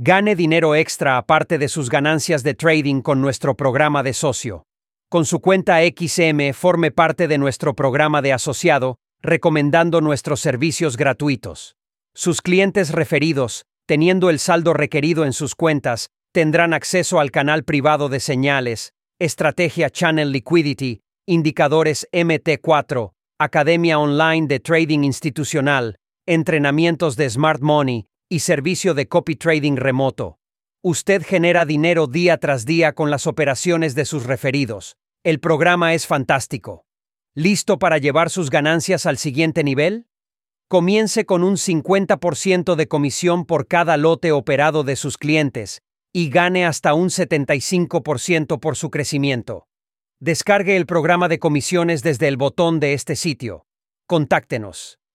Gane dinero extra aparte de sus ganancias de trading con nuestro programa de socio. Con su cuenta XM forme parte de nuestro programa de asociado, recomendando nuestros servicios gratuitos. Sus clientes referidos, teniendo el saldo requerido en sus cuentas, tendrán acceso al canal privado de señales, estrategia Channel Liquidity, indicadores MT4, academia online de trading institucional, entrenamientos de Smart Money y servicio de copy trading remoto. Usted genera dinero día tras día con las operaciones de sus referidos. El programa es fantástico. ¿Listo para llevar sus ganancias al siguiente nivel? Comience con un 50% de comisión por cada lote operado de sus clientes y gane hasta un 75% por su crecimiento. Descargue el programa de comisiones desde el botón de este sitio. Contáctenos.